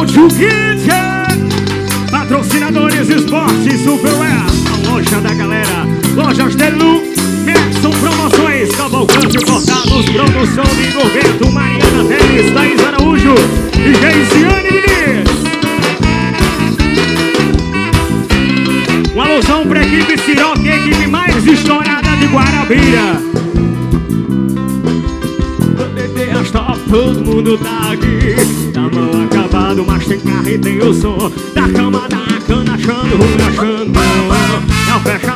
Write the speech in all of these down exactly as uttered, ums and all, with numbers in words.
Tio Kitchen, patrocinadores Esporte Superwear, a loja da galera, Lojas Delu, Merson Promoções, Cavalcante Portados, produção de Igor Bento, Mariana Teles, Thaís Araújo e Geisiane Diniz. Uma alusão pra equipe Siroc, a equipe mais estourada de Guarabira. Todo mundo tá aqui, tá mal acabado, mas tem carro e tem o som da cama, da cana, achando ruim, achando bom. É o fecha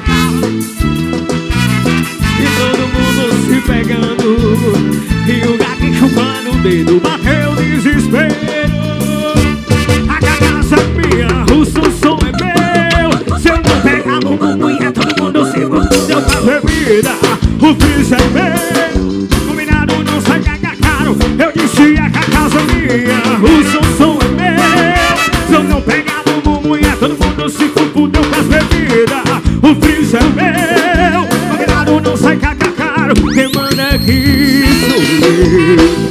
e todo mundo se pegando, e o gato chupando o dedo, bateu o desespero. A cagaça é minha, o som é meu. Se eu não pegar no bumbum, é todo mundo se fudeu com a bebida. O piso é meu, combinado não sai cagar caro. Eu disse a casa minha, o som, som é meu. Se eu não pegar no bumbum, é todo mundo se fudeu com as bebidas. O piso é meu, combinado não sai cagar caro. Quem manda aqui sou eu.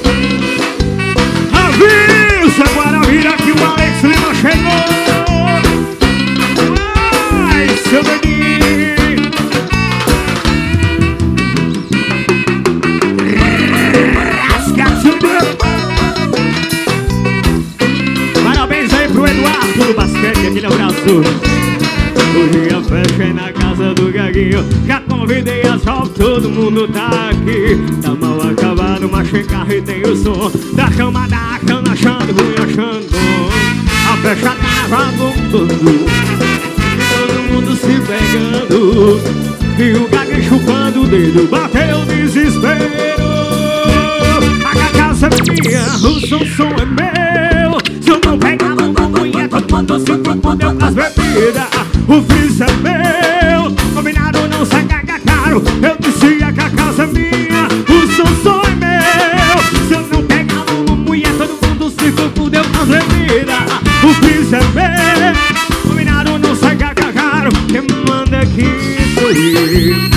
Avisa Guarabira que o Alex Lima chegou. Ai, seu dedinho. Parabéns aí pro Eduardo do basquete, aquele abraço. Hoje a festa é na casa do Gaguinho. Já convidei a sol, todo mundo tá aqui. Tá mal acabado, mas tem carro e tem o som da cama, da cana, achando ruim, achando bom. A festa tava bombando, todo mundo se pegando, e o Gaguinho chupando o dedo, bateu o desespero. A casa é minha, o som, som é meu. Se eu não pegar no bumbum, é todo mundo se fudeu com as bebidas. O freezer é meu, combinado não sai cagar caro. Eu dizia que a casa é minha, o som, som é meu. Se eu não pegar no bumbum, é todo mundo se fudeu com as bebidas. O freezer é meu, combinado não sai cagar caro. Quem manda aqui sou eu.